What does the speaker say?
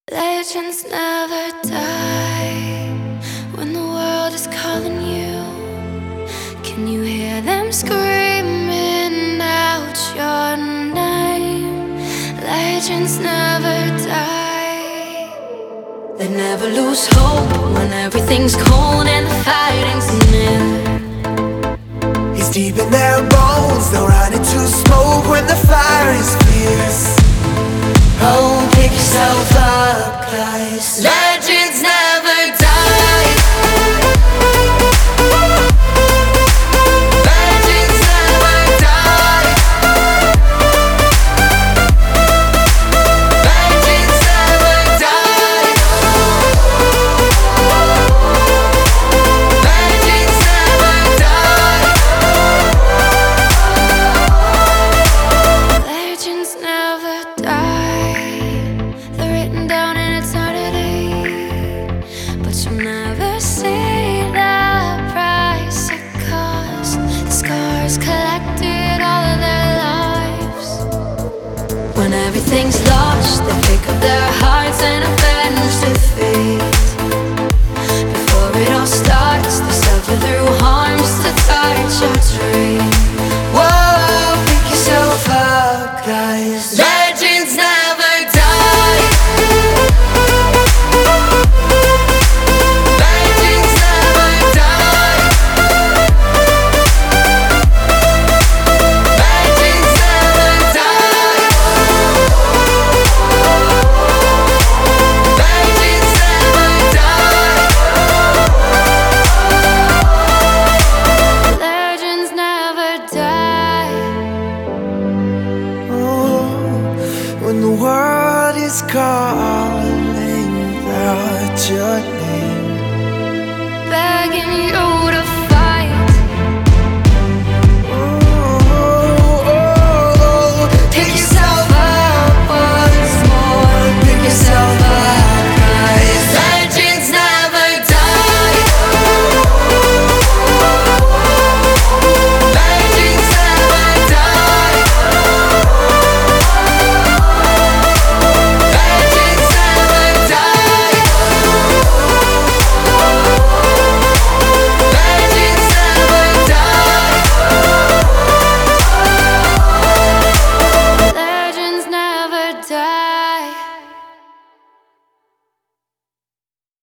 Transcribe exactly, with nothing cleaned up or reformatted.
Legends never die when the world is calling you. Can you hear them screaming out your name? Legends never die. They never lose hope when everything's cold and the fighting's near. It's deep in their bones, they'll run into smoke when the fire is fierce. Oh, pick yourself up, guys. Legends never die. Legends never die. Legends never die. Legends never die. Legends never die. They're written down in eternity, but you'll never see the price it cost. The scars collected all of their lives. When everything's lost, they pick up their hearts and avenge defeat. Before it all starts, they suffer through harms to touch your dream. Whoa, pick yourself up, guys. Legends never die. Legends never die. Legends never die. Legends never die. Legends never die. Oh, when the world is calling out your name, Begging you to